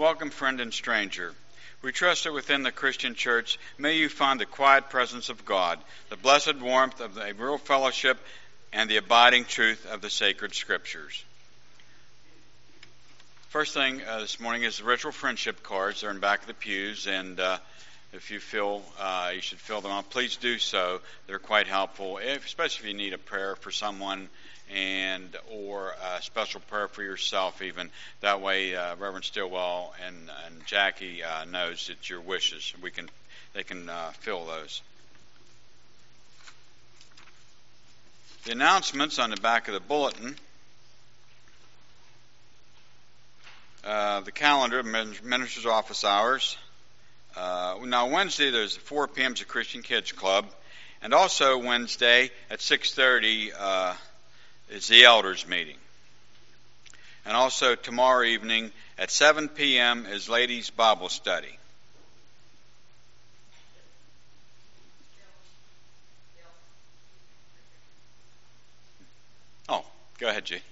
Welcome, friend and stranger. We trust that within the Christian church, may you find the quiet presence of God, the blessed warmth of a real fellowship, and the abiding truth of the sacred scriptures. First thing this morning is the ritual friendship cards. They're in the back of the pews, and if you feel you should fill them out, please do so. They're quite helpful, especially if you need a prayer for someone or a special prayer for yourself even. That way Reverend Stillwell and Jackie knows that your wishes. They can fill those. The announcements on the back of the bulletin. The calendar of Minister's office hours. Now Wednesday there's 4 p.m. is a Christian Kids Club, and also Wednesday at 6:30 is the elders meeting. And also tomorrow evening at 7 p.m. is ladies' Bible study. Oh, go ahead, G.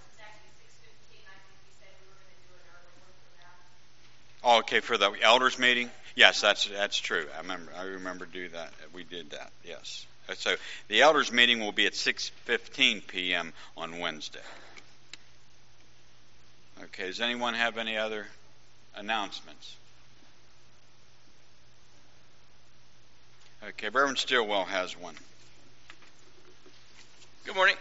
Oh, okay, for the elders meeting? Yes, that's true. I remember do that. We did that. Yes. So the elders meeting will be at 6:15 p.m. on Wednesday. Okay, does anyone have any other announcements? Okay, Reverend Stillwell has one. Good morning.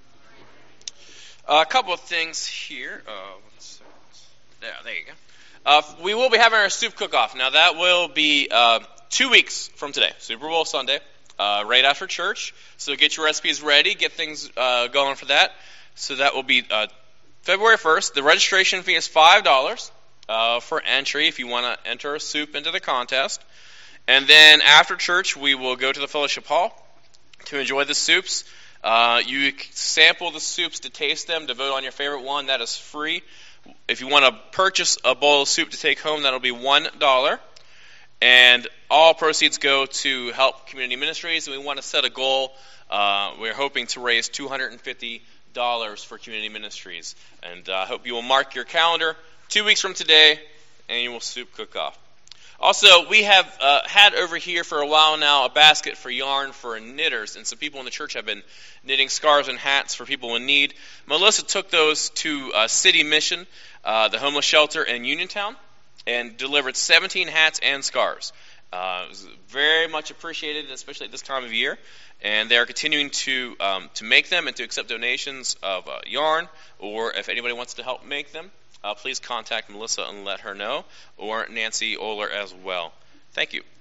A couple of things here. There you go. We will be having our soup cook-off. Now that will be 2 weeks from today, Super Bowl Sunday, right after church. So get your recipes ready, get things going for that. So that will be February 1st. The registration fee is $5 for entry if you want to enter a soup into the contest. And then after church, we will go to the fellowship hall to enjoy the soups. You sample the soups to taste them, to vote on your favorite one. That is free. If you want to purchase a bowl of soup to take home, that'll be $1. And all proceeds go to help community ministries. And we want to set a goal. We're hoping to raise $250 for community ministries. And I hope you will mark your calendar 2 weeks from today, annual soup cook-off. Also, we have had over here for a while now a basket for yarn for knitters, and some people in the church have been knitting scarves and hats for people in need. Melissa took those to City Mission, the homeless shelter in Uniontown, and delivered 17 hats and scarves. It was very much appreciated, especially at this time of year, and they are continuing to make them and to accept donations of yarn, or if anybody wants to help make them, please contact Melissa and let her know, or Nancy Oler as well. Thank you.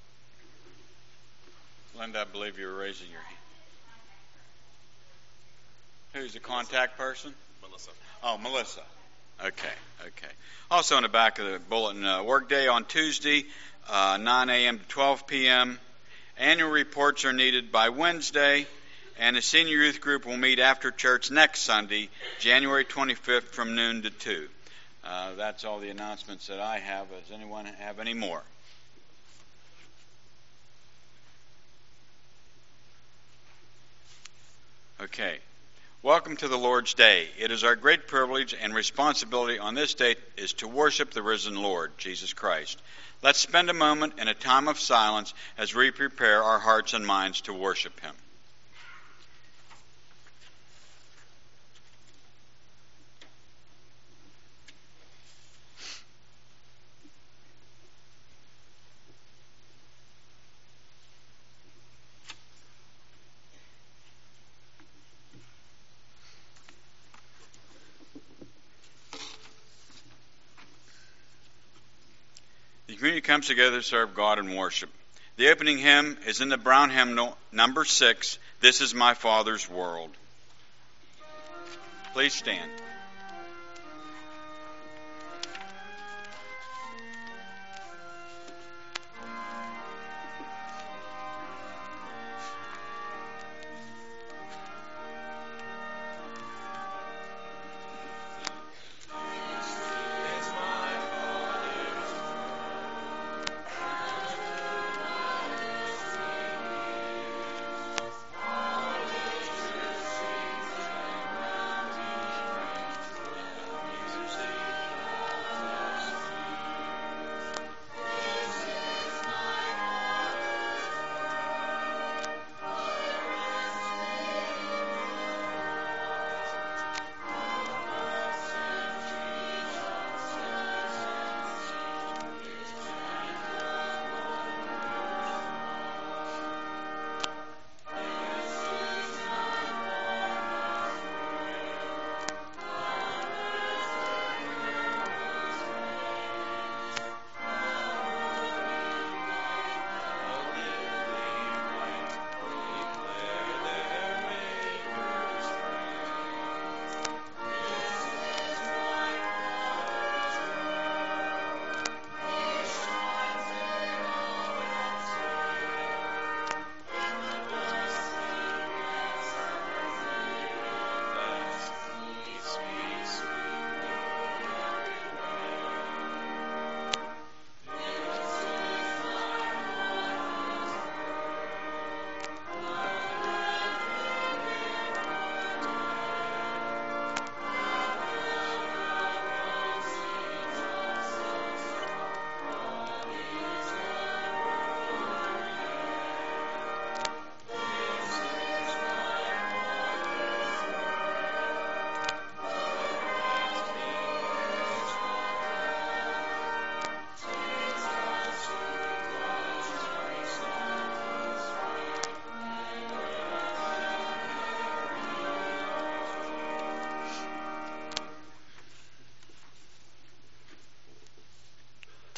Linda, I believe you were raising your hand. Who's the contact person? Melissa. Oh, Melissa. Okay. Also in the back of the bulletin, workday on Tuesday, 9 a.m. to 12 p.m. Annual reports are needed by Wednesday, and the senior youth group will meet after church next Sunday, January 25th from noon to 2. That's all the announcements that I have. Does anyone have any more? Okay. Welcome to the Lord's Day. It is our great privilege and responsibility on this day is to worship the risen Lord, Jesus Christ. Let's spend a moment in a time of silence as we prepare our hearts and minds to worship Him. The community comes together to serve God and worship. The opening hymn is in the Brown hymnal, number 6, This is My Father's World. Please stand.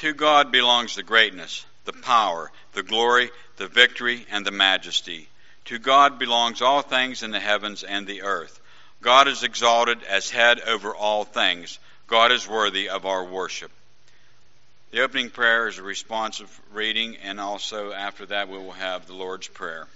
to God belongs the greatness, the power, the glory, the victory, and the majesty. To God belongs all things in the heavens and the earth. God is exalted as head over all things. God is worthy of our worship. The opening prayer is a responsive reading, and also after that we will have the Lord's Prayer.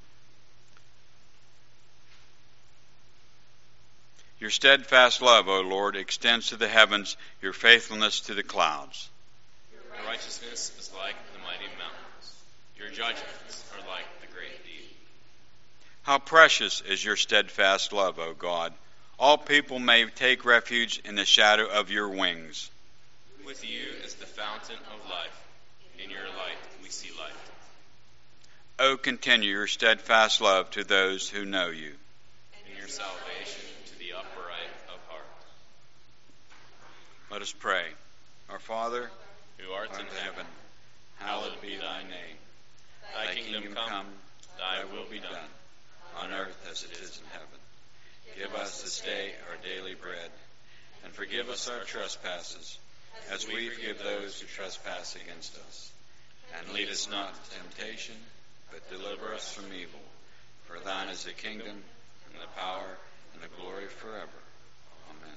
Your steadfast love, O Lord, extends to the heavens, your faithfulness to the clouds. Your righteousness is like the mighty mountains. Your judgments are like the great deep. How precious is your steadfast love, O God. All people may take refuge in the shadow of your wings. With you is the fountain of life. In your light we see light. O continue your steadfast love to those who know you. In your salvation to the upright of heart. Let us pray. Our Father, who art in heaven, hallowed be thy name. Thy kingdom come, thy will be done, on earth as it is in heaven. Give us this day our daily bread, and forgive us our trespasses, as we forgive those who trespass against us. And lead us not into temptation, but deliver us from evil. For thine is the kingdom, and the power, and the glory forever. Amen.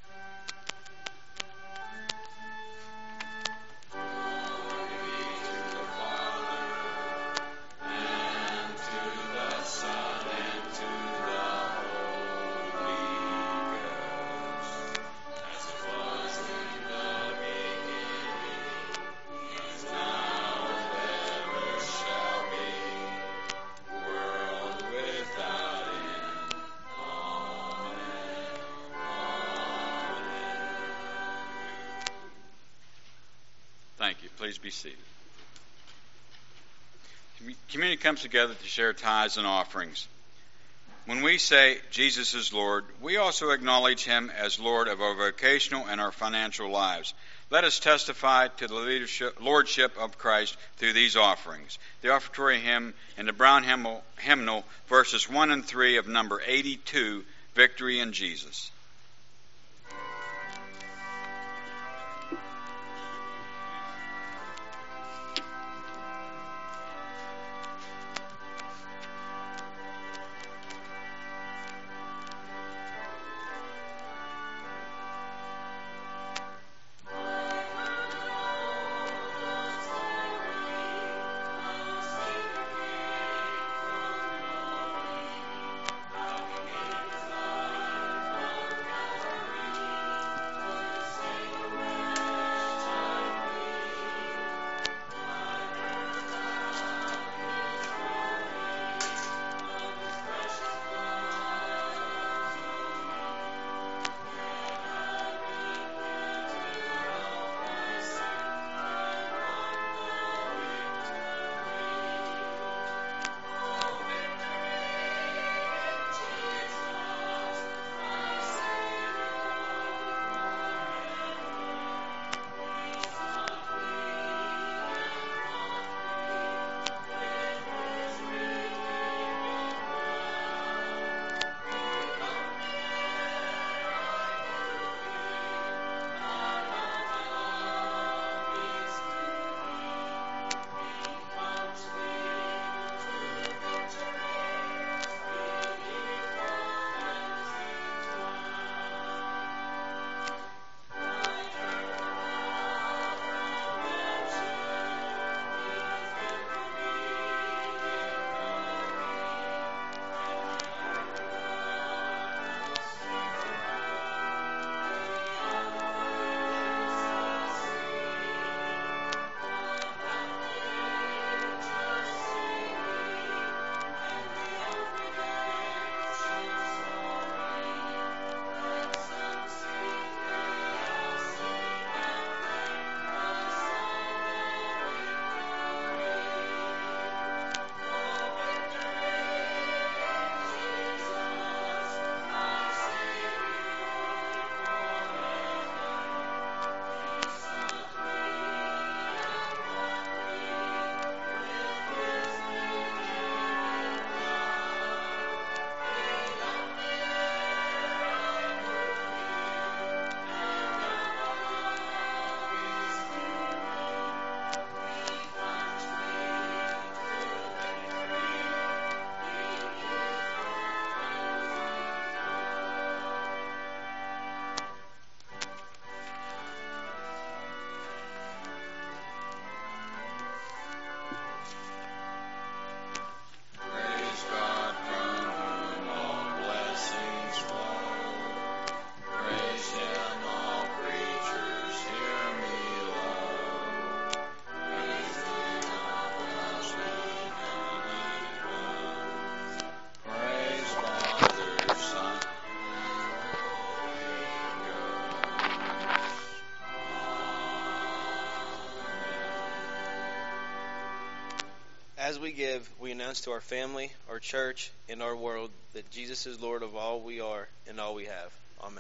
Thank you. Please be seated. Community comes together to share tithes and offerings. When we say Jesus is Lord, we also acknowledge him as Lord of our vocational and our financial lives. Let us testify to the lordship of Christ through these offerings. The offertory hymn in the Brown hymnal, verses 1 and 3 of number 82, Victory in Jesus. announce to our family, our church, and our world that Jesus is Lord of all we are and all we have. Amen.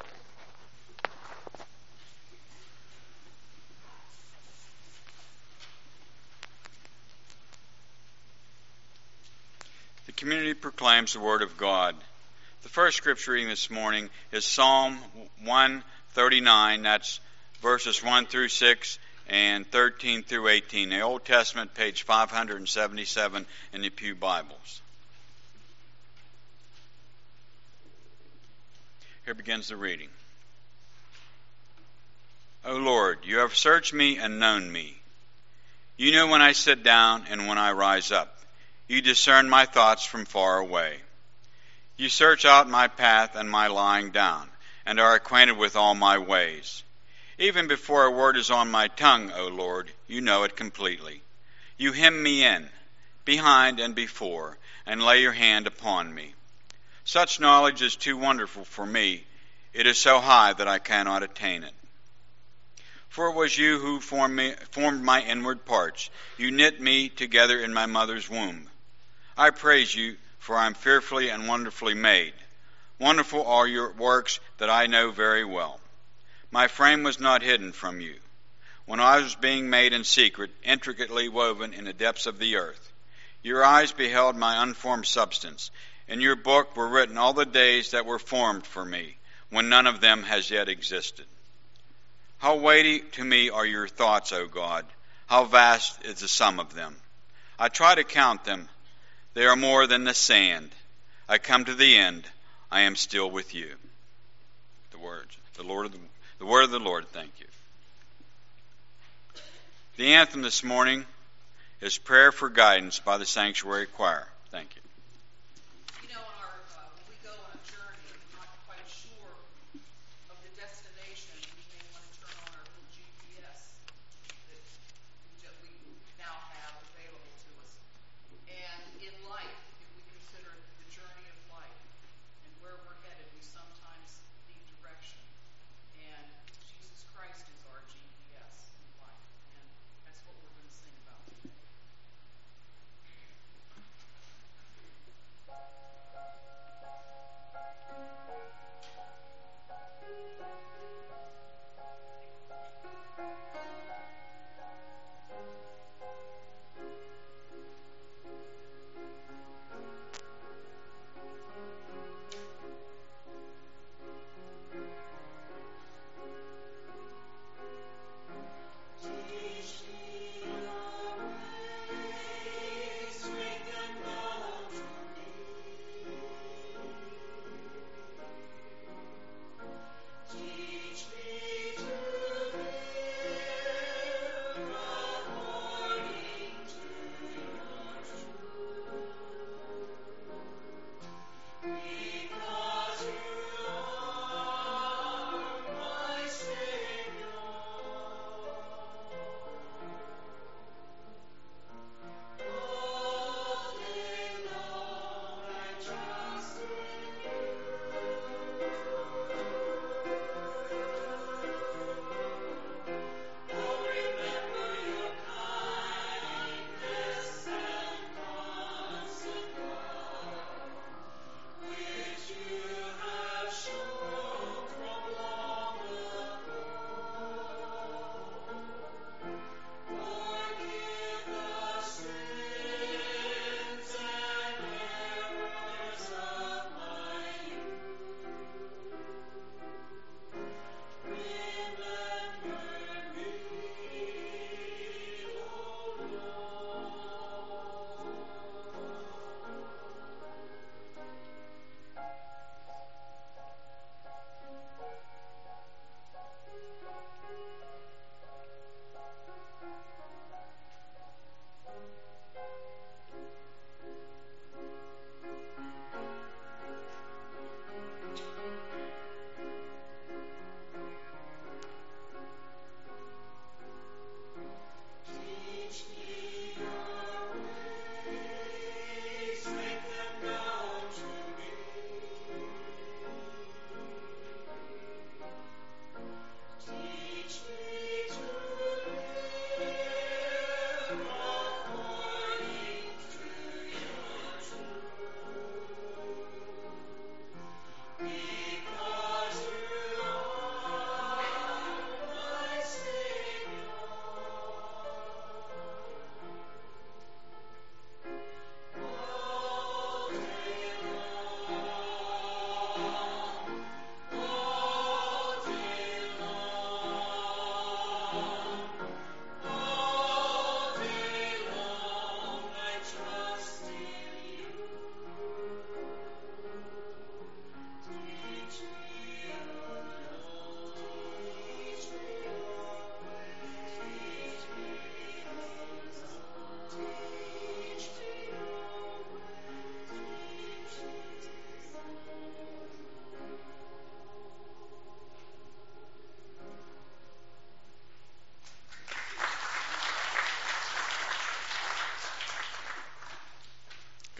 The community proclaims the Word of God. The first scripture reading this morning is Psalm 139. That's verses 1 through 6 and 13 through 18. The Old Testament, page 577 in the Pew Bibles. Here begins the reading. O Lord, you have searched me and known me. You know when I sit down and when I rise up. You discern my thoughts from far away. You search out my path and my lying down, and are acquainted with all my ways. Even before a word is on my tongue, O Lord, you know it completely. You hem me in, behind and before, and lay your hand upon me. Such knowledge is too wonderful for me. It is so high that I cannot attain it. For it was you who formed my inward parts. You knit me together in my mother's womb. I praise you, for I am fearfully and wonderfully made. Wonderful are your works that I know very well. My frame was not hidden from you, when I was being made in secret, intricately woven in the depths of the earth. Your eyes beheld my unformed substance. In your book were written all the days that were formed for me, when none of them has yet existed. How weighty to me are your thoughts, O God! How vast is the sum of them! I try to count them. They are more than the sand. I come to the end. I am still with you. The word of the Lord. Thank you. The anthem this morning is Prayer for Guidance by the Sanctuary Choir. Thank you. You know, when we go on a journey and we're not quite sure of the destination, we may want to turn on our little GPS that we now have available to us. And in life, if we consider the journey of life and where we're headed, we sometimes need direction. And Jesus Christ is our GPS in life. And that's what we're going to sing about today.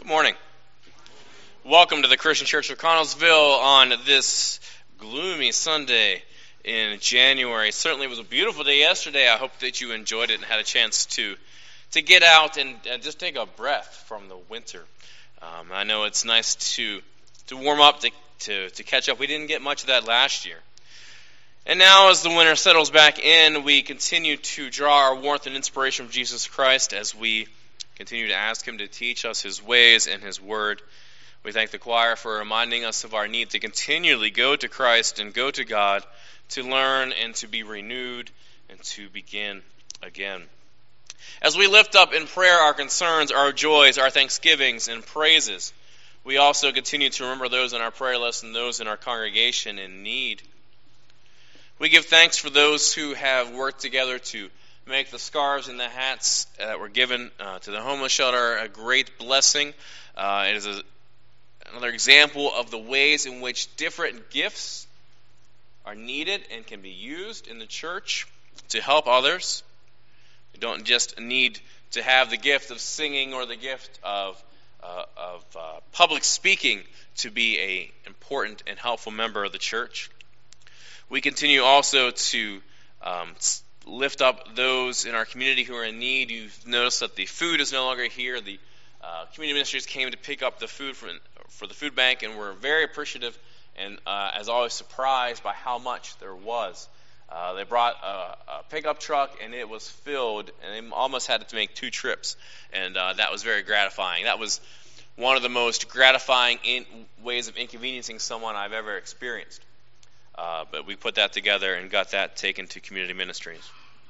Good morning. Welcome to the Christian Church of Connellsville on this gloomy Sunday in January. Certainly it was a beautiful day yesterday. I hope that you enjoyed it and had a chance to get out and just take a breath from the winter. I know it's nice to warm up, to catch up. We didn't get much of that last year. And now as the winter settles back in, we continue to draw our warmth and inspiration from Jesus Christ as we continue to ask Him to teach us His ways and His Word. We thank the choir for reminding us of our need to continually go to Christ and go to God to learn and to be renewed and to begin again. As we lift up in prayer our concerns, our joys, our thanksgivings and praises, we also continue to remember those on our prayer list and those in our congregation in need. We give thanks for those who have worked together to make the scarves and the hats that were given to the homeless shelter a great blessing. It is another example of the ways in which different gifts are needed and can be used in the church to help others. We don't just need to have the gift of singing or the gift of public speaking to be an important and helpful member of the church. We continue also to lift up those in our community who are in need. You've noticed that the food is no longer here. The community ministries came to pick up the food for the food bank, and we're very appreciative and, as always, surprised by how much there was. They brought a pickup truck, and it was filled, and they almost had to make 2 trips, and that was very gratifying. That was one of the most gratifying ways of inconveniencing someone I've ever experienced. But we put that together and got that taken to community ministries.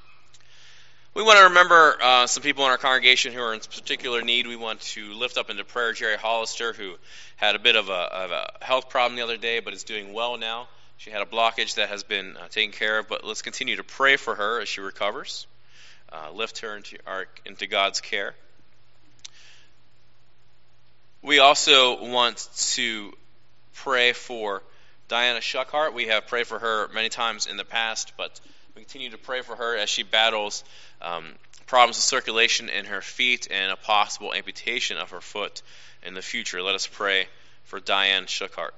We want to remember some people in our congregation who are in particular need. We want to lift up into prayer Jerry Hollister, who had a bit of a health problem the other day, but is doing well now. She had a blockage that has been taken care of, but let's continue to pray for her as she recovers. Lift her into God's care. We also want to pray for Diana Shuckhart. We have prayed for her many times in the past, but we continue to pray for her as she battles problems of circulation in her feet and a possible amputation of her foot in the future. Let us pray for Diane Shuckhart.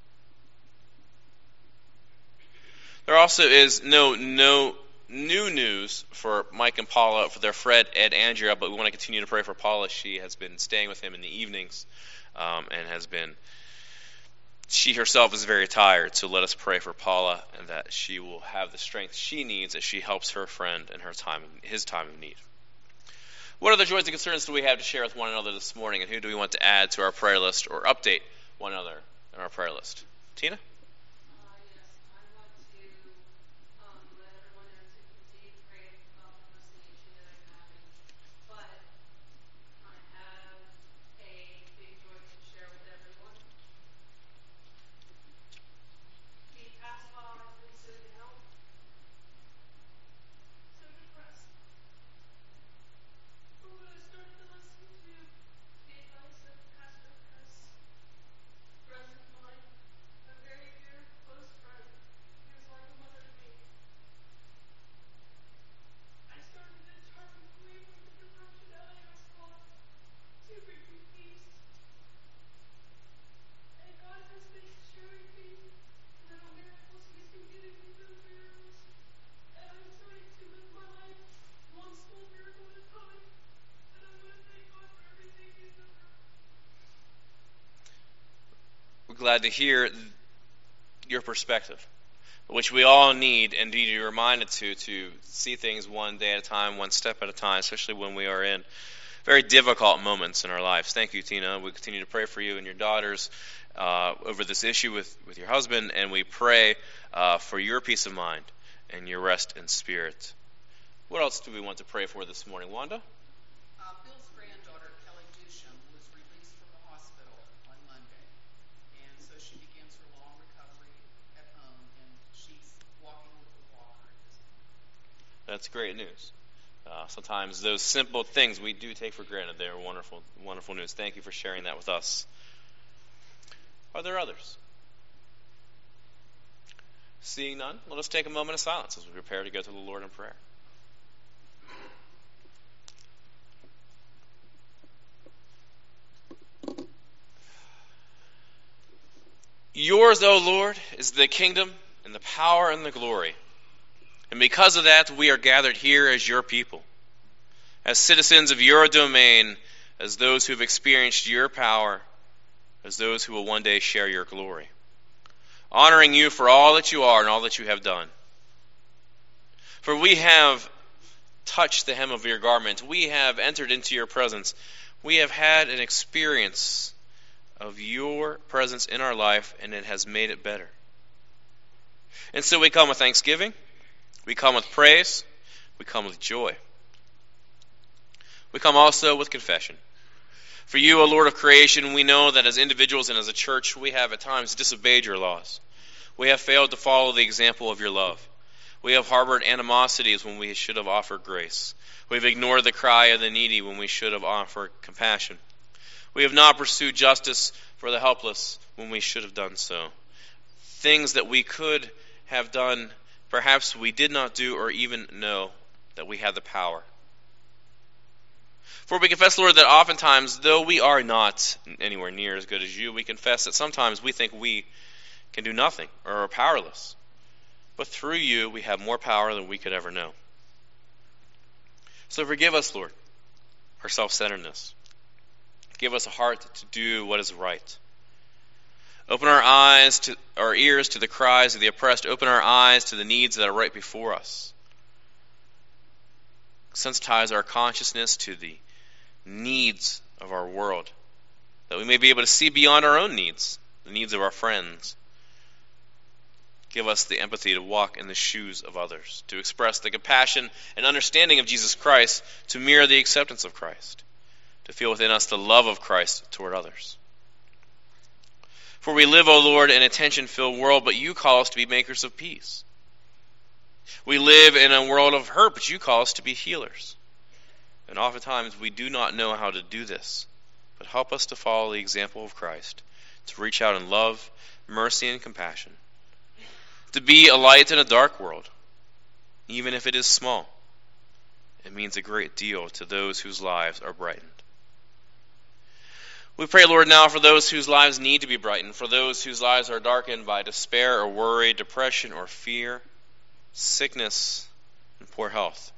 There also is no new news for Mike and Paula for their Fred, Ed, Andrea, but we want to continue to pray for Paula. She has been staying with him in the evenings and has been... She herself is very tired, so let us pray for Paula and that she will have the strength she needs as she helps her friend in his time of need. What other joys and concerns do we have to share with one another this morning, and who do we want to add to our prayer list or update one another in our prayer list? Tina? Glad to hear your perspective, which we all need and need to be reminded to see things one day at a time, one step at a time, especially when we are in very difficult moments in our lives. Thank you, Tina. We continue to pray for you and your daughters over this issue with your husband, and we pray for your peace of mind and your rest in spirit. What else do we want to pray for this morning, Wanda? Bill's granddaughter, Kelly Dusham, was released from the hospital on Monday. And so she begins her long recovery at home, and she's walking with a walker at this point. That's great news. Sometimes those simple things we do take for granted, they are wonderful, wonderful news. Thank you for sharing that with us. Are there others? Seeing none, let us take a moment of silence as we prepare to go to the Lord in prayer. Yours, O Lord, is the kingdom and the power and the glory. And because of that, we are gathered here as your people, as citizens of your domain, as those who have experienced your power, as those who will one day share your glory, honoring you for all that you are and all that you have done. For we have touched the hem of your garment. We have entered into your presence. We have had an experience of your presence in our life, and it has made it better. And so we come with thanksgiving. We come with praise. We come with joy. We come also with confession. For you, O Lord of creation, we know that as individuals and as a church, we have at times disobeyed your laws. We have failed to follow the example of your love. We have harbored animosities when we should have offered grace. We have ignored the cry of the needy when we should have offered compassion. We have not pursued justice for the helpless when we should have done so. Things that we could have done, perhaps we did not do or even know that we had the power. For we confess, Lord, that oftentimes, though we are not anywhere near as good as you, we confess that sometimes we think we can do nothing or are powerless. But through you, we have more power than we could ever know. So forgive us, Lord, our self-centeredness. Give us a heart to do what is right. Open our ears to the cries of the oppressed. Open our eyes to the needs that are right before us. Sensitize our consciousness to the needs of our world, that we may be able to see beyond our own needs, the needs of our friends. Give us the empathy to walk in the shoes of others, to express the compassion and understanding of Jesus Christ, to mirror the acceptance of Christ, to feel within us the love of Christ toward others. For we live, O Lord, in a tension-filled world, but you call us to be makers of peace. We live in a world of hurt, but you call us to be healers. And oftentimes we do not know how to do this, but help us to follow the example of Christ, to reach out in love, mercy, and compassion, to be a light in a dark world, even if it is small. It means a great deal to those whose lives are brightened. We pray, Lord, now for those whose lives need to be brightened, for those whose lives are darkened by despair or worry, depression or fear, sickness and poor health.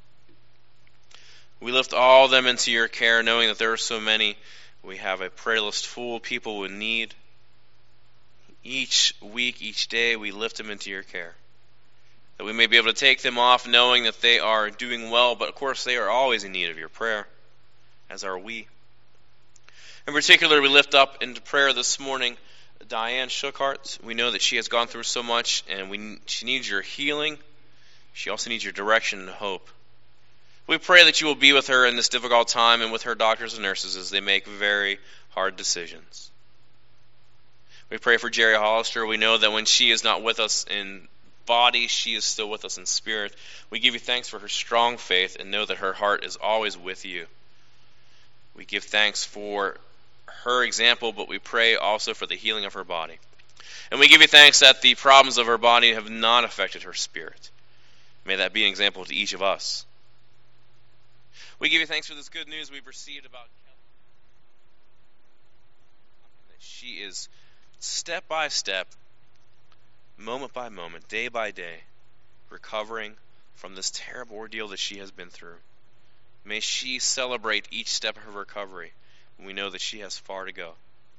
We lift all of them into your care, knowing that there are so many. We have a prayer list full of people with need. Each week, each day, we lift them into your care, that we may be able to take them off knowing that they are doing well, but of course they are always in need of your prayer, as are we. In particular, we lift up into prayer this morning Diane Shookhart. We know that she has gone through so much, and she needs your healing. She also needs your direction and hope. We pray that you will be with her in this difficult time and with her doctors and nurses as they make very hard decisions. We pray for Jerry Hollister. We know that when she is not with us in body, she is still with us in spirit. We give you thanks for her strong faith and know that her heart is always with you. We give thanks for her example, but we pray also for the healing of her body. And we give you thanks that the problems of her body have not affected her spirit. May that be an example to each of us. We give you thanks for this good news we've received about Kelly. That she is step by step, moment by moment, day by day, recovering from this terrible ordeal that she has been through. May she celebrate each step of her recovery. We know that she has far to go.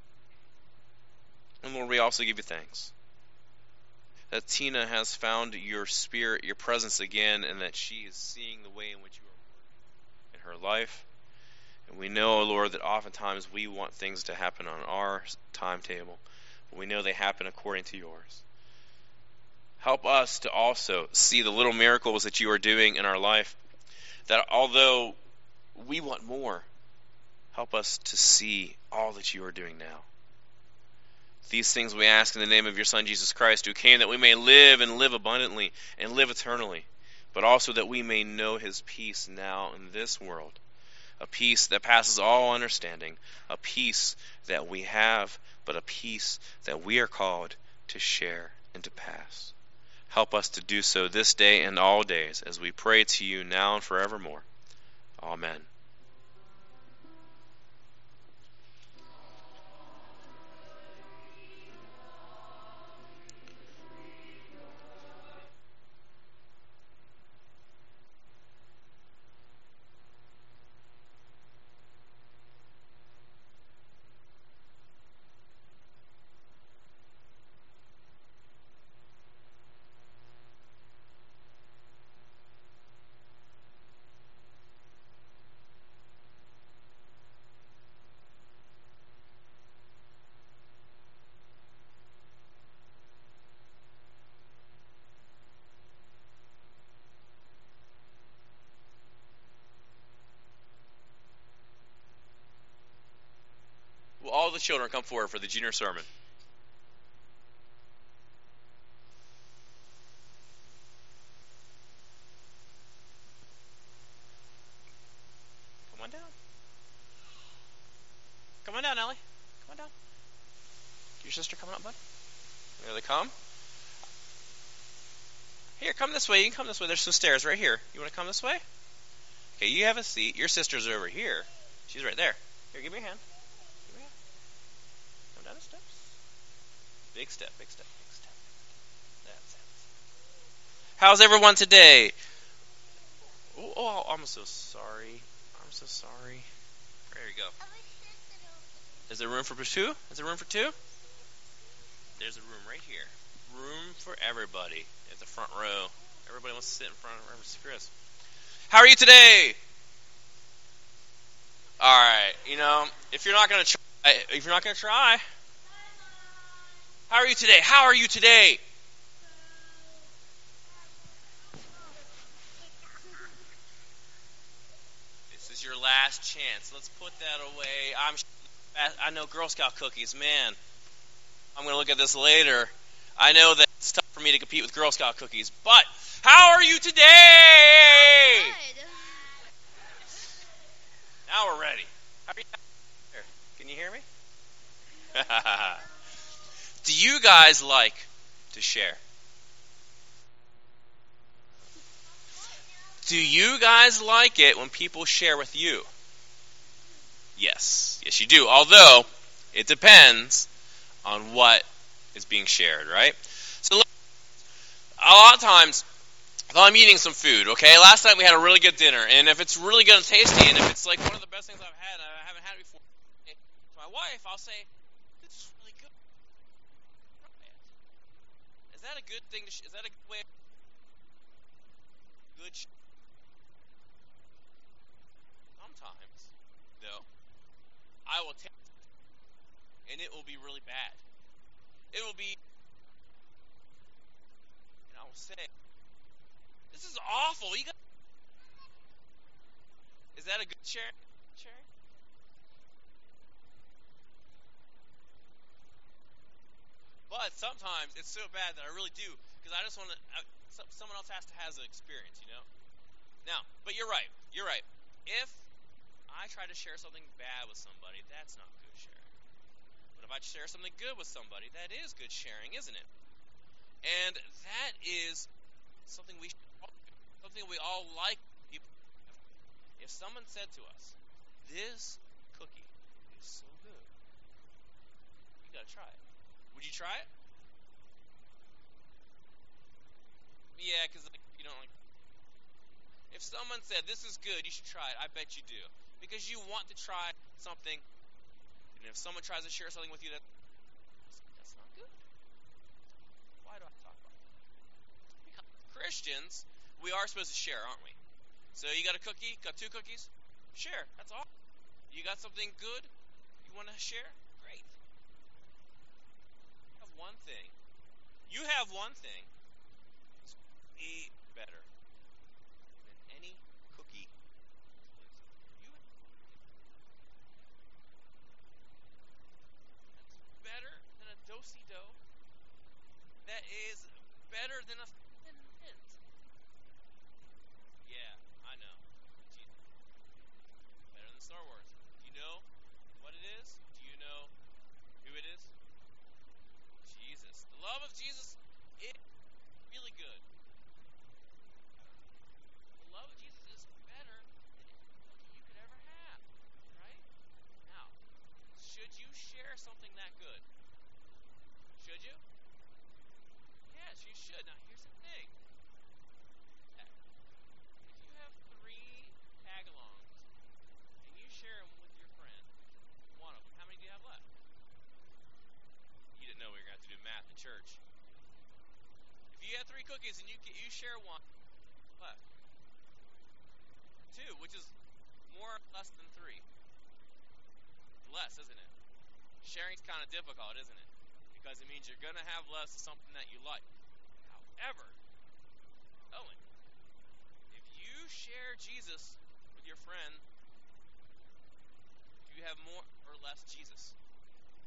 And Lord, we also give you thanks that Tina has found your spirit, your presence again, and that she is seeing the way in which you are working in her life. And we know, Lord, that oftentimes we want things to happen on our timetable, but we know they happen according to yours. Help us to also see the little miracles that you are doing in our life, that although we want more, help us to see all that you are doing now. These things we ask in the name of your Son, Jesus Christ, who came that we may live and live abundantly and live eternally, but also that we may know his peace now in this world, a peace that passes all understanding, a peace that we have, but a peace that we are called to share and to pass. Help us to do so this day and all days as we pray to you now and forevermore. Amen. the children come forward for the junior sermon. Come on down. Come on down, Ellie. Come on down. Your sister coming up, bud? There they come. Here, come this way. You can come this way. There's some stairs right here. You want to come this way? Okay, you have a seat. Your sister's over here. She's right there. Here, give me a hand. Give me a hand. Come down the steps. Big step, big step, big step. That's it. How's everyone today? Oh, I'm so sorry. I'm so sorry. There you go. Is there room for two? Is there room for two? There's a room right here. Room for everybody. At the front row. Everybody wants to sit in front of Reverend Chris. How are you today? All right. If you're not gonna try, how are you today? How are you today? This is your last chance. Let's put that away. I know Girl Scout cookies, man. I'm gonna look at this later. I know that it's tough for me to compete with Girl Scout cookies, but how are you today? Good. Now we're ready. How are you? Here, can you hear me? Do you guys like to share? Do you guys like it when people share with you? Yes. Yes, you do. Although, it depends on what is being shared, right? So, look, a lot of times, if I'm eating some food, okay? Last night we had a really good dinner, and if it's really good and tasty, and if it's like one of the best things I've had, and I haven't had it before, to my wife, I'll say, this is really good. Try it. Is that a good thing? Is that a good way? Good. Sometimes, though, I will taste it, and it will be really bad. It will be, and I will say, this is awful. Is that a good sharing? But sometimes it's so bad that I really do, because I just want to. Someone else has to have the experience, Now, but you're right. You're right. If I try to share something bad with somebody, that's not good sharing. But if I share something good with somebody, that is good sharing, isn't it? And that is something we should all do, something we all like people to have. If someone said to us, this cookie is so good, you gotta try it. Would you try it? Yeah, because you don't like. If someone said, this is good, you should try it, I bet you do. Because you want to try something, and if someone tries to share something with you that's not good. Why do I talk about that? Because Christians, we are supposed to share, aren't we? So you got a cookie, got 2 cookies? Share, that's awesome. You got something good you want to share? Great. You have one thing. It's way better than any cookie. That's better than a do-si-do. That is better than a Thin Mint. Yeah, I know. Better than Star Wars. Do you know what it is? Do you know who it is? Jesus. The love of Jesus is really good. The love of Jesus is better than any cookie you could ever have. Right? Now, should you share something that good? Should you? Yes, you should. Now, here's the thing. If you have 3 tag-alongs and you share them with your friend, one of them, how many do you have left? You didn't know we were going to have to do math in church. If you have 3 cookies and you share one, left. 2, which is more or less than 3. Less, isn't it? Sharing's kind of difficult, isn't it? Because it means you're going to have less of something that you like. However, Owen, if you share Jesus with your friend, do you have more or less Jesus?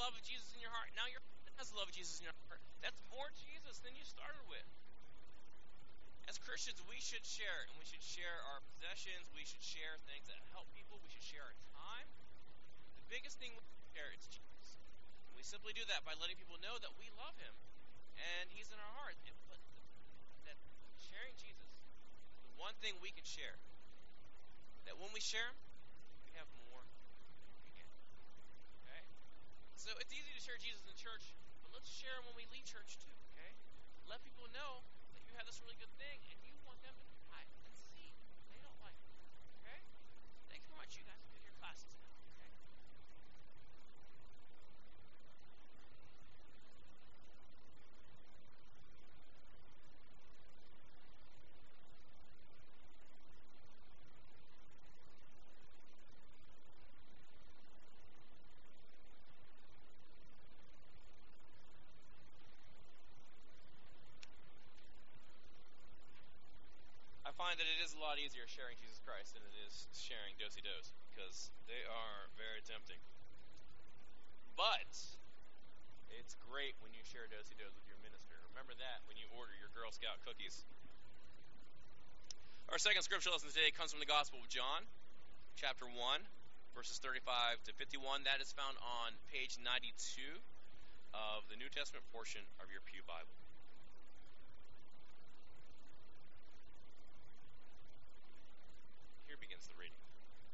love of Jesus in your heart. Now your friend has the love of Jesus in your heart. That's more Jesus than you started with. As Christians, we should share, and we should share our possessions. We should share things that help people. We should share our time. The biggest thing we share is Jesus. And we simply do that by letting people know that we love him, and he's in our heart. But that sharing Jesus, the one thing we can share, that when we share him, we have more again. Okay? So it's easy to share Jesus in church, but let's share him when we leave church too. Okay? Let people know that you have this really good thing, and you want them to try and see if they don't like it. Okay? Thanks very much, you guys. Go to your classes now. Okay? I find that it is a lot easier sharing Jesus Christ than it is sharing do-si-dos, because they are very tempting. But it's great when you share do-si-dos with your minister. Remember that when you order your Girl Scout cookies. Our second scripture lesson today comes from the Gospel of John, chapter 1, verses 35 to 51. That is found on page 92 of the New Testament portion of your Pew Bible. Here begins the reading.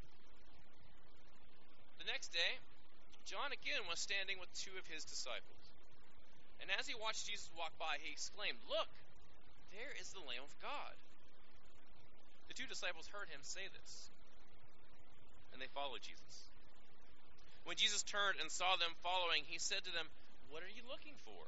The next day, John again was standing with two of his disciples. And as he watched Jesus walk by, he exclaimed, "Look, there is the Lamb of God." The two disciples heard him say this, and they followed Jesus. When Jesus turned and saw them following, he said to them, "What are you looking for?"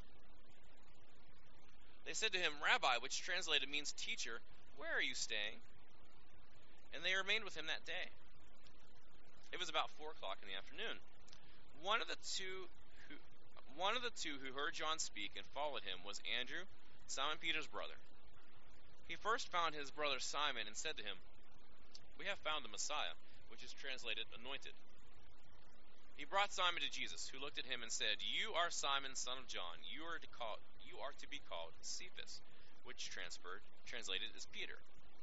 They said to him, "Rabbi," which translated means teacher, "where are you staying?" And they remained with him that day. It was about 4:00 in the afternoon. One of the two who heard John speak and followed him was Andrew, Simon Peter's brother. He first found his brother Simon and said to him, "We have found the Messiah," which is translated anointed. He brought Simon to Jesus, who looked at him and said, "You are Simon, son of John. You are to be called Cephas," which translated is Peter.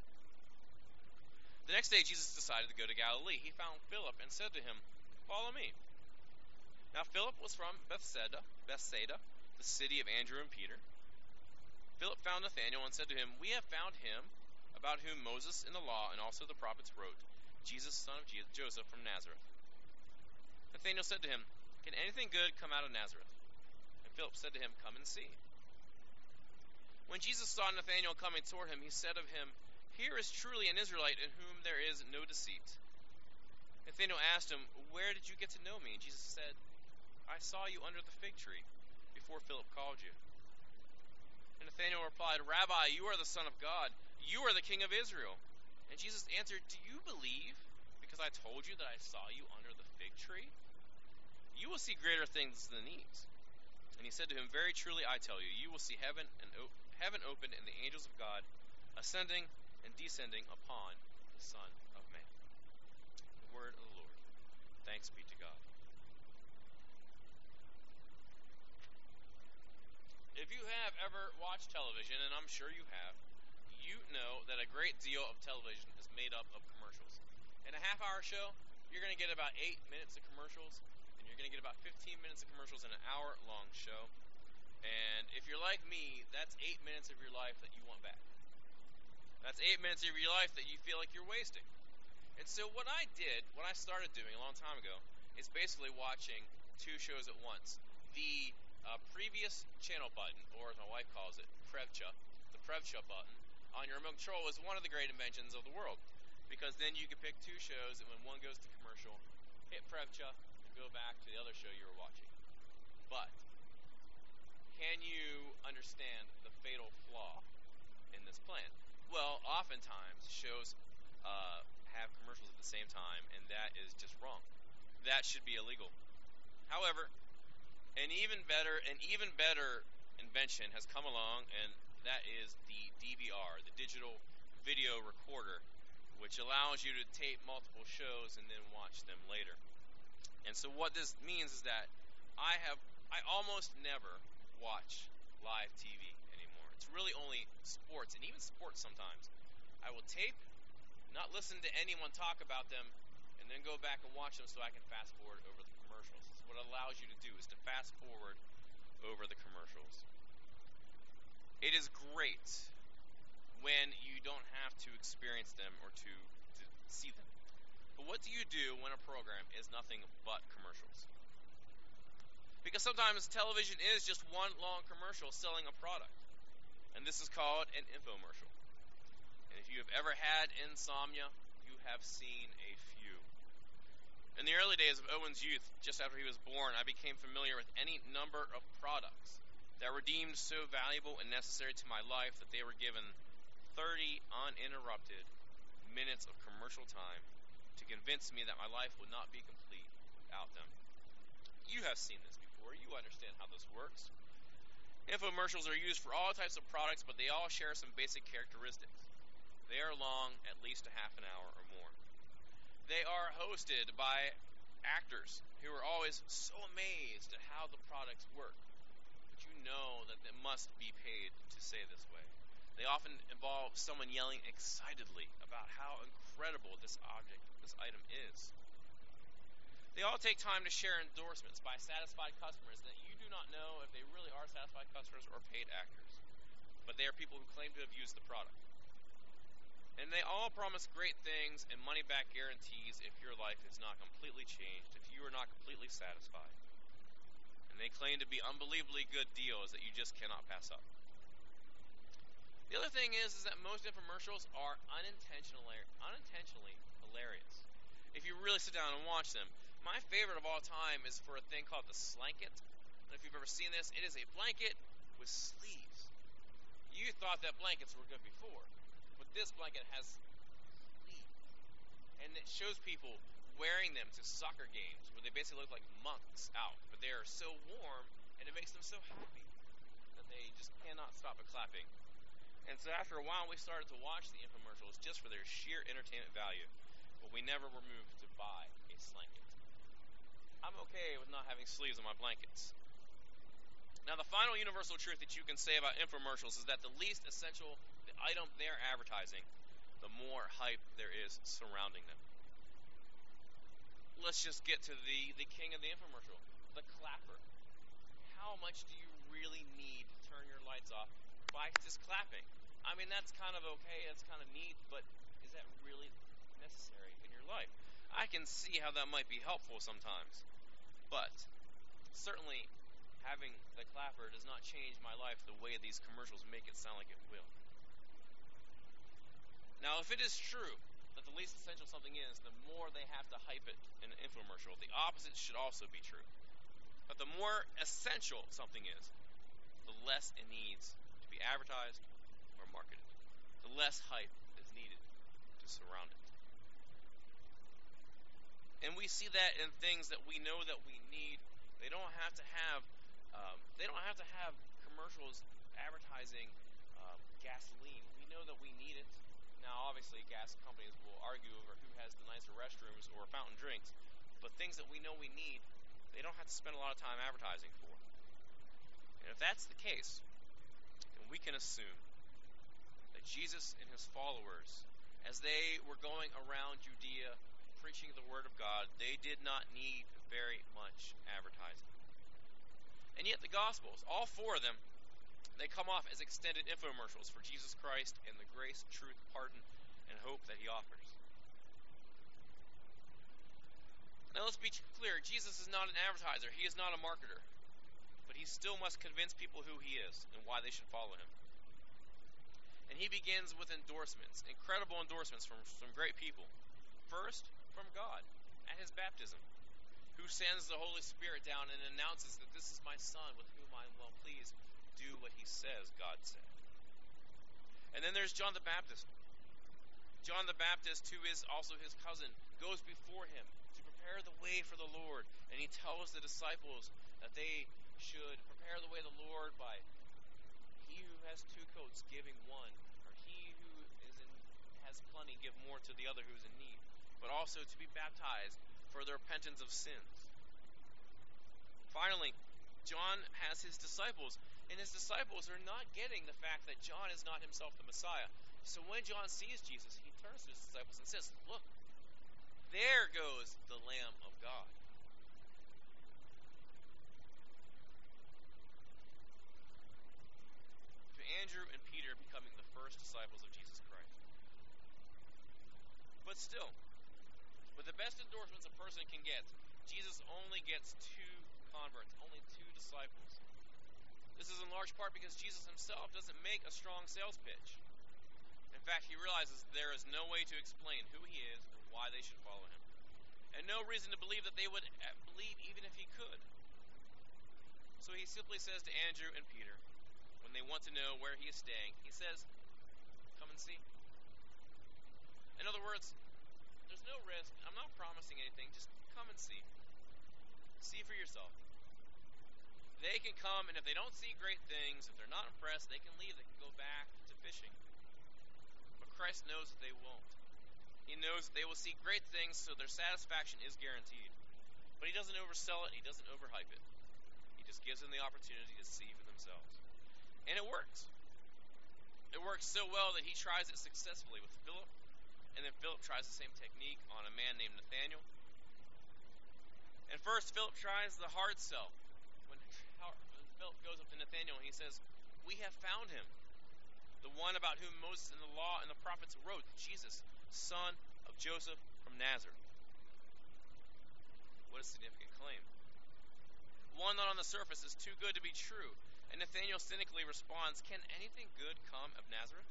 The next day Jesus decided to go to Galilee. He found Philip and said to him, "Follow me." Now Philip was from Bethsaida, the city of Andrew and Peter. Philip found Nathanael and said to him, "We have found him about whom Moses in the law and also the prophets wrote, Jesus, son of Joseph from Nazareth." Nathanael said to him, "Can anything good come out of Nazareth?" And Philip said to him, "Come and see." When Jesus saw Nathanael coming toward him, he said of him, "Here is truly an Israelite in whom there is no deceit." Nathanael asked him, "Where did you get to know me?" And Jesus said, "I saw you under the fig tree before Philip called you." And Nathanael replied, "Rabbi, you are the Son of God. You are the King of Israel." And Jesus answered, "Do you believe because I told you that I saw you under the fig tree? You will see greater things than these." And he said to him, "Very truly I tell you, you will see heaven opened and the angels of God ascending and descending upon the Son of Man." The word of the Lord. Thanks be to God. If you have ever watched television, and I'm sure you have, you know that a great deal of television is made up of commercials. In a half-hour show, you're going to get about 8 minutes of commercials, and you're going to get about 15 minutes of commercials in an hour-long show. And if you're like me, that's 8 minutes of your life that you want back. That's 8 minutes of your life that you feel like you're wasting. And so what I started doing a long time ago, is basically watching two shows at once. The previous channel button, or as my wife calls it, Prevcha, the Prevcha button on your remote control is one of the great inventions of the world. Because then you can pick two shows, and when one goes to commercial, hit Prevcha and go back to the other show you were watching. But can you understand the fatal flaw in this plan? Well, oftentimes shows have commercials at the same time, and that is just wrong. That should be illegal. However, an even better invention has come along, and that is the DVR, the digital video recorder, which allows you to tape multiple shows and then watch them later. And so what this means is that I almost never watch live TV anymore. It's really only sports, and even sports sometimes. I will tape, not listen to anyone talk about them, and then go back and watch them so I can fast forward over the commercials. This is what it allows you to do, is to fast forward over the commercials. It is great when you don't have to experience them or to see them. But what do you do when a program is nothing but commercials? Because sometimes television is just one long commercial selling a product. And this is called an infomercial. And if you have ever had insomnia, you have seen a few. In the early days of Owen's youth, just after he was born, I became familiar with any number of products that were deemed so valuable and necessary to my life that they were given 30 uninterrupted minutes of commercial time to convince me that my life would not be complete without them. You have seen this before. You understand how this works. Infomercials are used for all types of products, but they all share some basic characteristics. They are long, at least a half an hour or more. They are hosted by actors who are always so amazed at how the products work. But you know that they must be paid to say this way. They often involve someone yelling excitedly about how incredible this object, this item is. They all take time to share endorsements by satisfied customers that you do not know if they really are satisfied customers or paid actors. But they are people who claim to have used the product. And they all promise great things and money-back guarantees if your life is not completely changed, if you are not completely satisfied. And they claim to be unbelievably good deals that you just cannot pass up. The other thing is that most infomercials are unintentionally hilarious. If you really sit down and watch them. My favorite of all time is for a thing called the Slanket. And if you've ever seen this, it is a blanket with sleeves. You thought that blankets were good before, but this blanket has sleeves. And it shows people wearing them to soccer games where they basically look like monks out, but they are so warm and it makes them so happy that they just cannot stop but clapping. And so after a while we started to watch the infomercials just for their sheer entertainment value, but we never were moved to buy a Slanket. I'm okay with not having sleeves on my blankets. Now, the final universal truth that you can say about infomercials is that the least essential the item they're advertising, the more hype there is surrounding them. Let's just get to the king of the infomercial, the clapper. How much do you really need to turn your lights off by just clapping? I mean, that's kind of okay, that's kind of neat, but is that really necessary in your life? I can see how that might be helpful sometimes, but certainly having the clapper does not change my life the way these commercials make it sound like it will. Now, if it is true that the least essential something is, the more they have to hype it in an infomercial, the opposite should also be true. But the more essential something is, the less it needs to be advertised or marketed. The less hype is needed to surround it. And we see that in things that we know that we need. They don't have to have commercials advertising gasoline. We know that we need it. Now, obviously, gas companies will argue over who has the nicer restrooms or fountain drinks, but things that we know we need, they don't have to spend a lot of time advertising for. And if that's the case, then we can assume that Jesus and his followers, as they were going around Judea preaching the word of God, they did not need very much advertising. And yet the Gospels, all four of them, they come off as extended infomercials for Jesus Christ and the grace, truth, pardon, and hope that he offers. Now let's be clear, Jesus is not an advertiser, he is not a marketer, but he still must convince people who he is and why they should follow him. And he begins with endorsements, incredible endorsements from some great people. First, from God at his baptism, who sends the Holy Spirit down and announces that this is my Son with whom I am well pleased. Do what he says, God said. And then there's John the Baptist. John the Baptist, who is also his cousin, goes before him to prepare the way for the Lord. And he tells the disciples that they should prepare the way of the Lord by he who has two coats giving one, or he who has plenty give more to the other who is in need, but also to be baptized for the repentance of sins. Finally, John has his disciples, and his disciples are not getting the fact that John is not himself the Messiah. So when John sees Jesus, he turns to his disciples and says, "Look, there goes the Lamb of God." To Andrew and Peter becoming the first disciples of Jesus Christ. But still, with the best endorsements a person can get, Jesus only gets 2 converts, only 2 disciples. This is in large part because Jesus himself doesn't make a strong sales pitch. In fact, he realizes there is no way to explain who he is and why they should follow him, and no reason to believe that they would believe even if he could. So he simply says to Andrew and Peter, when they want to know where he is staying, he says, "Come and see." In other words, there's no risk. I'm not promising anything. Just come and see. See for yourself. They can come, and if they don't see great things, if they're not impressed, they can leave. They can go back to fishing. But Christ knows that they won't. He knows that they will see great things, so their satisfaction is guaranteed. But he doesn't oversell it. He doesn't overhype it. He just gives them the opportunity to see for themselves. And it works. It works so well that he tries it successfully with Philip, and then Philip tries the same technique on a man named Nathanael. And first, Philip tries the hard sell. When Philip goes up to Nathanael and he says, "We have found him, the one about whom Moses and the law and the prophets wrote, Jesus, son of Joseph from Nazareth." What a significant claim. One that on the surface is too good to be true. And Nathanael cynically responds, "Can anything good come of Nazareth?"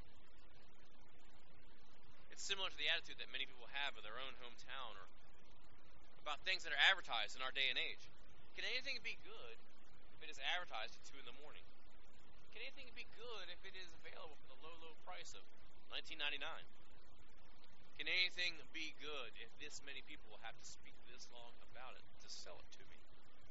It's similar to the attitude that many people have of their own hometown or about things that are advertised in our day and age. Can anything be good if it is advertised at 2 in the morning? Can anything be good if it is available for the low, low price of $19.99? Can anything be good if this many people will have to speak this long about it to sell it to me?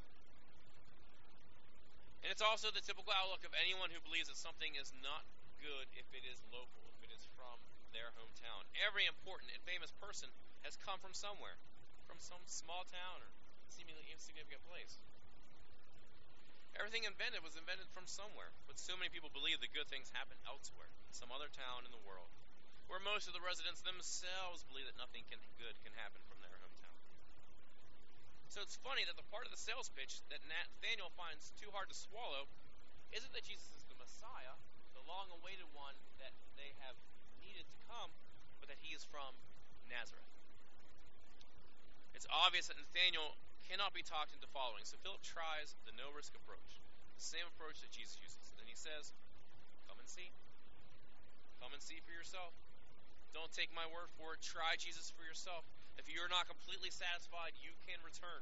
And it's also the typical outlook of anyone who believes that something is not good if it is local, if it is from their hometown. Every important and famous person has come from somewhere, from some small town or seemingly insignificant place. Everything invented was invented from somewhere, but so many people believe that good things happen elsewhere, in some other town in the world, where most of the residents themselves believe that nothing good can happen from their hometown. So it's funny that the part of the sales pitch that Nathanael finds too hard to swallow isn't that Jesus is the Messiah, the long-awaited one that they have needed to come, but that he is from Nazareth. It's obvious that Nathanael cannot be talked into following, so Philip tries the no-risk approach, the same approach that Jesus uses. And he says, "Come and see. Come and see for yourself. Don't take my word for it. Try Jesus for yourself. If you're not completely satisfied, you can return."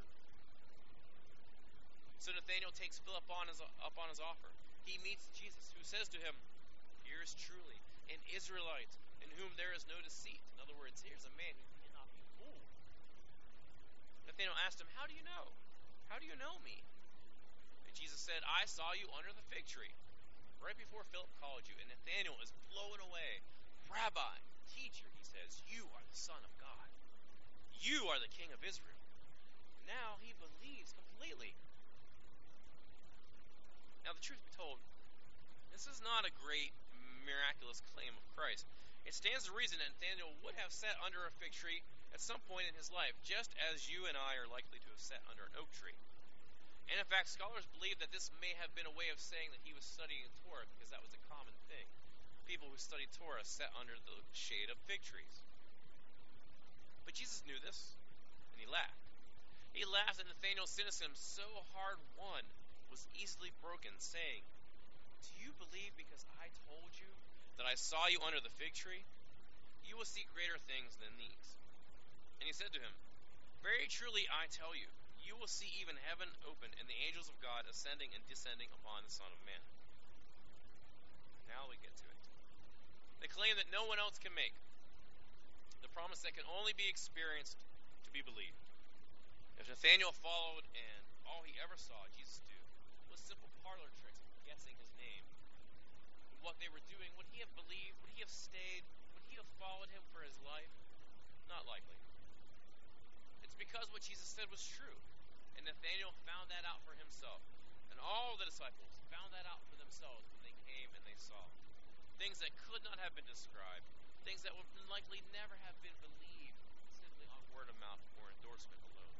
So Nathanael takes Philip up on his offer. He meets Jesus, who says to him, "Here is truly an Israelite in whom there is no deceit." In other words, here's a man who cannot be fooled. Nathanael asked him, "How do you know? How do you know me?" And Jesus said, "I saw you under the fig tree, right before Philip called you." And Nathanael is blown away. "Rabbi, teacher," he says, "you are the Son of God. You are the King of Israel." Now he believes completely. Now, the truth be told, this is not a great, miraculous claim of Christ. It stands to reason that Nathanael would have sat under a fig tree at some point in his life, just as you and I are likely to have sat under an oak tree. And in fact, scholars believe that this may have been a way of saying that he was studying Torah, because that was a common thing. People who studied Torah sat under the shade of fig trees. But Jesus knew this, and he laughed. He laughed at Nathanael's cynicism, so hard won was easily broken, saying, "Do you believe because I told you that I saw you under the fig tree? You will see greater things than these." And he said to him, "Very truly I tell you, you will see even heaven open and the angels of God ascending and descending upon the Son of Man." Now we get to it. The claim that no one else can make. The promise that can only be experienced to be believed. If Nathanael followed and all he ever saw Jesus do was simple parlor tricks of guessing his name, what they were doing, would he have believed? Would he have stayed? Would he have followed him for his life? Not likely. It's because what Jesus said was true. And Nathanael found that out for himself. And all the disciples found that out for themselves when they came and they saw. Things that could not have been described. Things that would likely never have been believed simply on word of mouth or endorsement alone.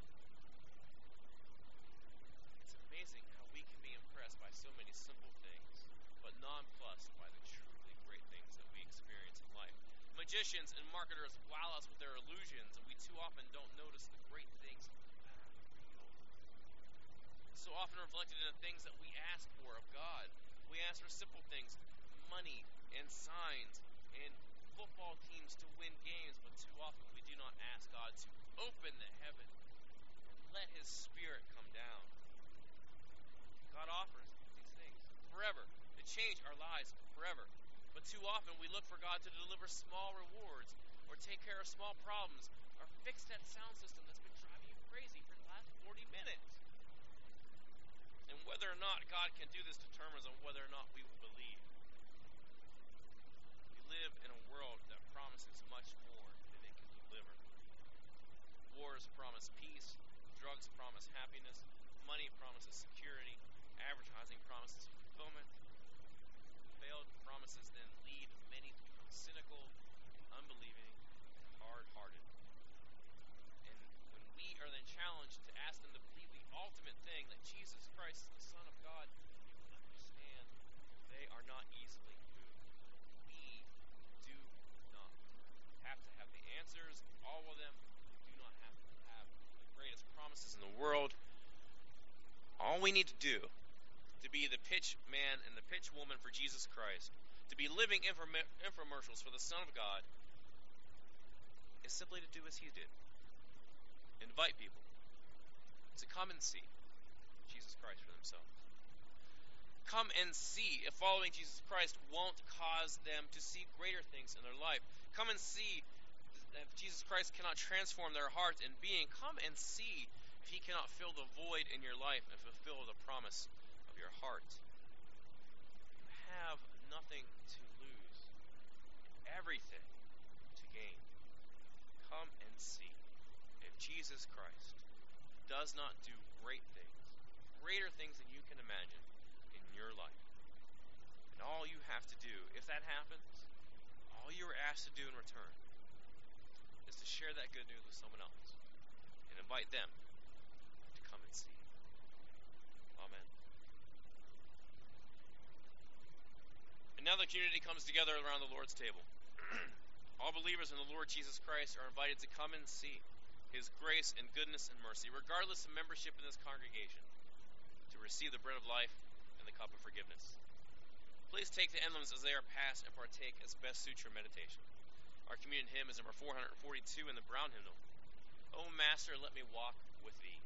It's amazing how we can be impressed by so many simple things, but nonplussed by the truly great things that we experience in life. Magicians and marketers wow us with their illusions, and we too often don't notice the great things that are real. So often reflected in the things that we ask for of God. We ask for simple things, money and signs and football teams to win games, but too often we do not ask God to open the heaven and let His Spirit come down. God offers these things forever, to change our lives forever. But too often we look for God to deliver small rewards or take care of small problems or fix that sound system that's been driving you crazy for the last 40 minutes. And whether or not God can do this determines on whether or not we will believe. We live in a world that promises much more than it can deliver. Wars promise peace, drugs promise happiness, money promises security, advertising promises fulfillment. Failed promises then lead many to become cynical, unbelieving, and hard-hearted. And when we are then challenged to ask them to believe the ultimate thing, that Jesus Christ is the Son of God, you understand they are not easily moved. We do not have to have the answers, all of them. We do not have to have the greatest promises in the world. All we need to do to be the pitch man and the pitch woman for Jesus Christ, to be living infomercials for the Son of God, is simply to do as He did. Invite people to come and see Jesus Christ for themselves. Come and see if following Jesus Christ won't cause them to see greater things in their life. Come and see if Jesus Christ cannot transform their hearts and being. Come and see if He cannot fill the void in your life and fulfill the promise of your heart. You have nothing to lose, everything to gain. Come and see if Jesus Christ does not do great things, greater things than you can imagine in your life. And all you have to do, if that happens, all you are asked to do in return is to share that good news with someone else and invite them to come and see. Amen. And now the community comes together around the Lord's table. All believers in the Lord Jesus Christ are invited to come and see His grace and goodness and mercy, regardless of membership in this congregation, to receive the bread of life and the cup of forgiveness. Please take the emblems as they are passed and partake as best suits your meditation. Our communion hymn is number 442 in the Brown Hymnal. O Master, let me walk with Thee.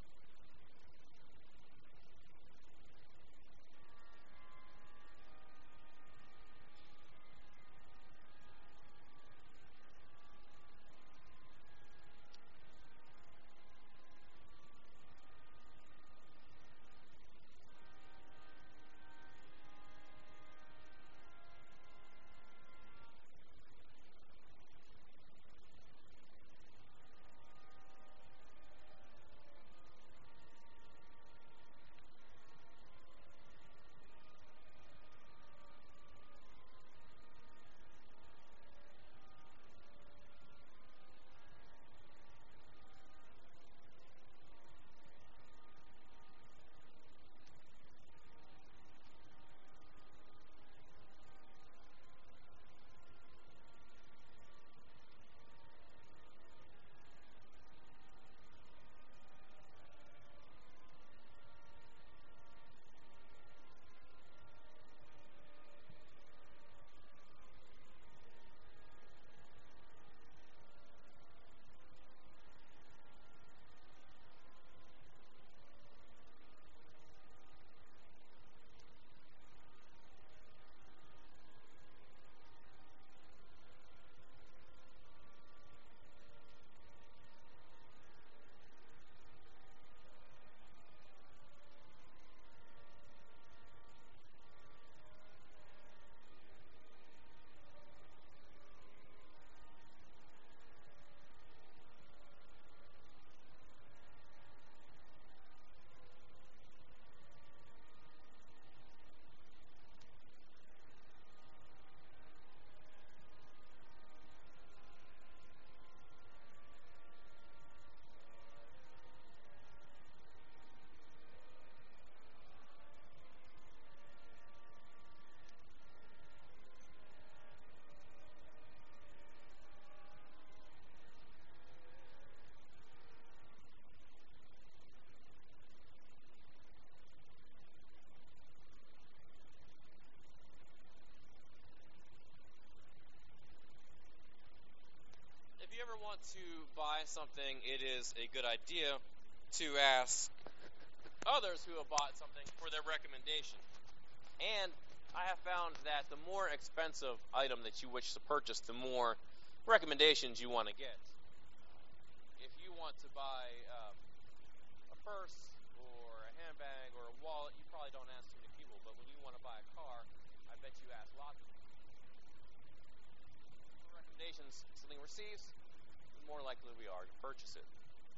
want to buy something, it is a good idea to ask others who have bought something for their recommendation. And I have found that the more expensive item that you wish to purchase, the more recommendations you want to get. If you want to buy a purse or a handbag or a wallet, you probably don't ask too many people. But when you want to buy a car, I bet you ask lots of people. The more recommendations something receives, the more likely we are to purchase it.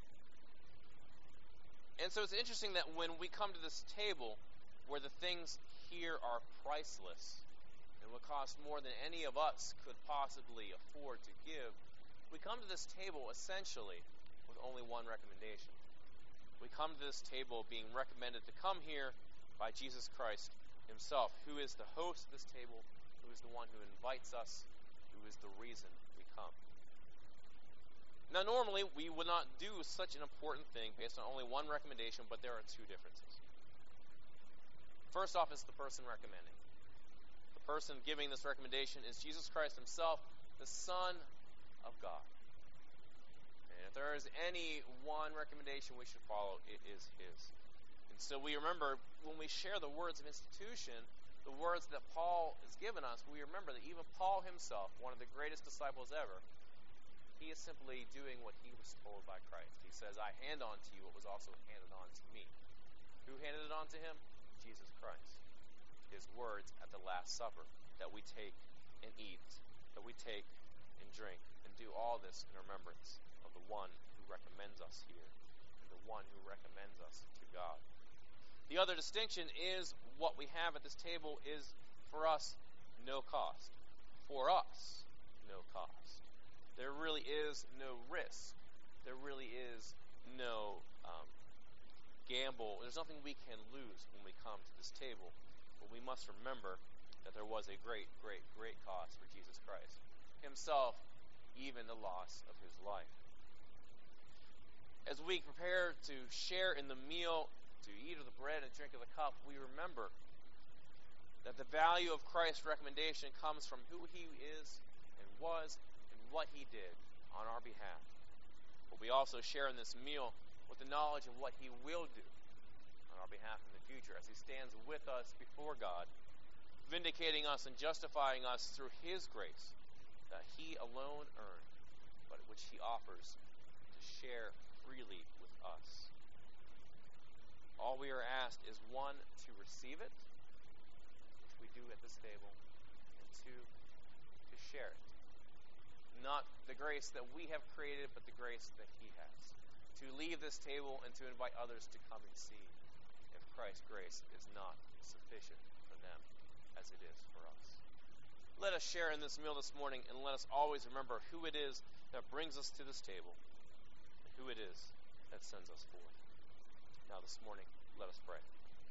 And so it's interesting that when we come to this table where the things here are priceless and would cost more than any of us could possibly afford to give, we come to this table essentially with only one recommendation. We come to this table being recommended to come here by Jesus Christ himself, who is the host of this table, who is the one who invites us, who is the reason we come. Now, normally, we would not do such an important thing based on only one recommendation, but there are two differences. First off is the person recommending. The person giving this recommendation is Jesus Christ himself, the Son of God. And if there is any one recommendation we should follow, it is his. And so we remember, when we share the words of institution, the words that Paul has given us, we remember that even Paul himself, one of the greatest disciples ever, he is simply doing what he was told by Christ. He says, I hand on to you what was also handed on to me. Who handed it on to him? Jesus Christ. His words at the Last Supper, that we take and eat, that we take and drink, and do all this in remembrance of the one who recommends us here, and the one who recommends us to God. The other distinction is what we have at this table is, for us, no cost. For us, no cost. There really is no risk. There really is no gamble. There's nothing we can lose when we come to this table. But we must remember that there was a great, great, great cost for Jesus Christ himself, even the loss of his life. As we prepare to share in the meal, to eat of the bread and drink of the cup, we remember that the value of Christ's recommendation comes from who he is and was and what he did on our behalf. But we also share in this meal with the knowledge of what he will do on our behalf in the future as he stands with us before God, vindicating us and justifying us through his grace that he alone earned, but which he offers to share freely with us. All we are asked is, one, to receive it, which we do at this table, and two, to share it. Not the grace that we have created, but the grace that he has. To leave this table and to invite others to come and see if Christ's grace is not sufficient for them as it is for us. Let us share in this meal this morning, and let us always remember who it is that brings us to this table, and who it is that sends us forth. Now this morning, let us pray.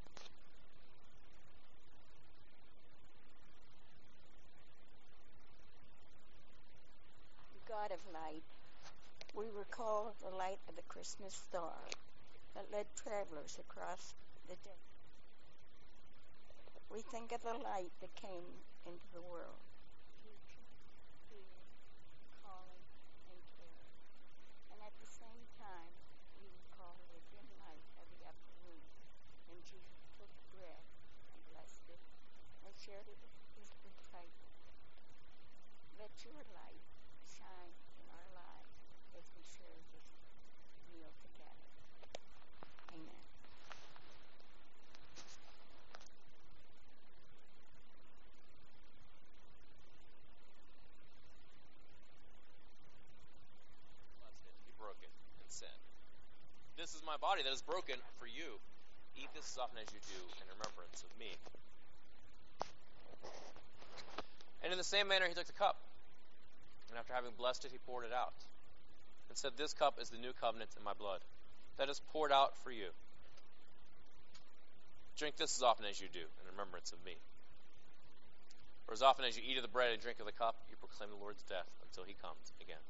God of light, we recall the light of the Christmas star that led travelers across the desert. We think of the light that came into the world, teaching, healing, calling, and caring. And at the same time, we recall the dim light of the upper room when Jesus took bread and blessed it and shared it with his disciples. Let your light shine in our lives as we share this meal together. Amen. Blessed it, he broke it and said, "This is my body that is broken for you. Eat this as often as you do in remembrance of me." And in the same manner he took the cup, and after having blessed it, he poured it out, and said, "This cup is the new covenant in my blood, that is poured out for you. Drink this as often as you do in remembrance of me. For as often as you eat of the bread and drink of the cup, you proclaim the Lord's death until he comes again."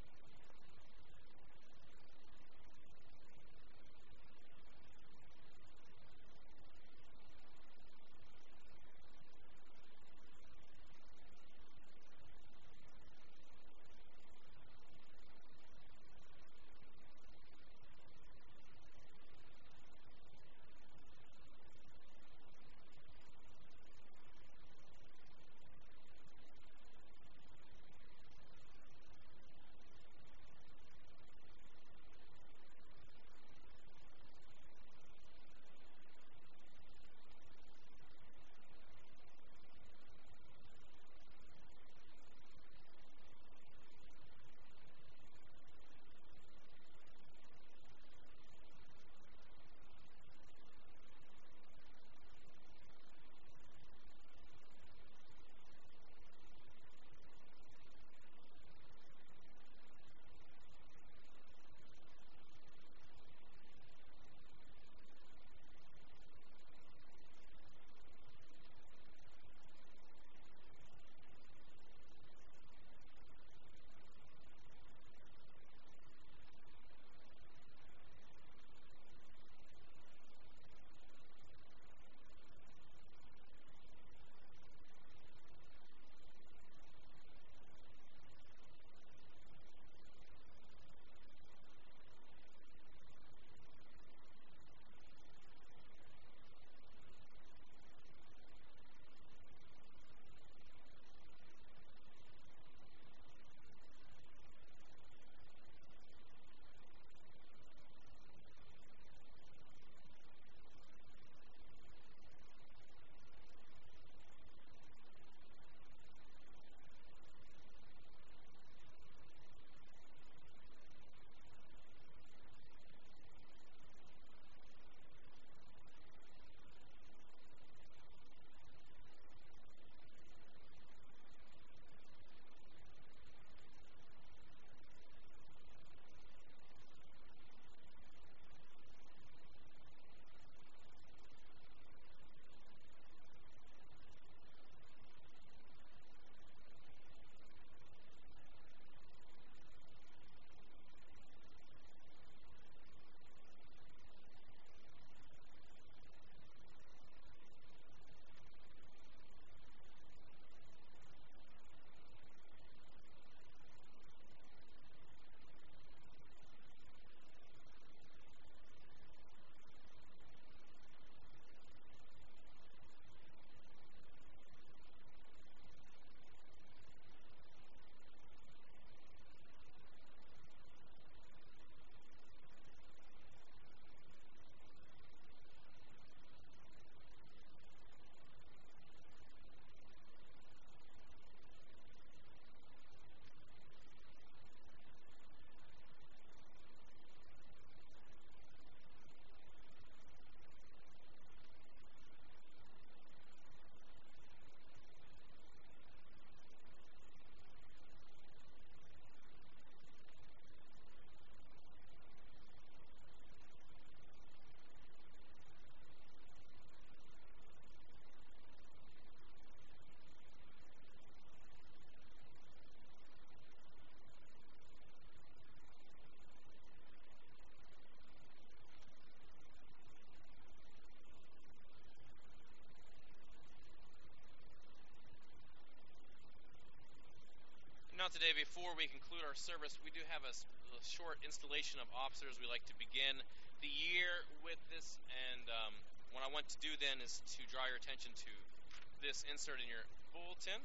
today, before we conclude our service, we do have a short installation of officers. We like to begin the year with this, and what I want to do then is to draw your attention to this insert in your bulletin.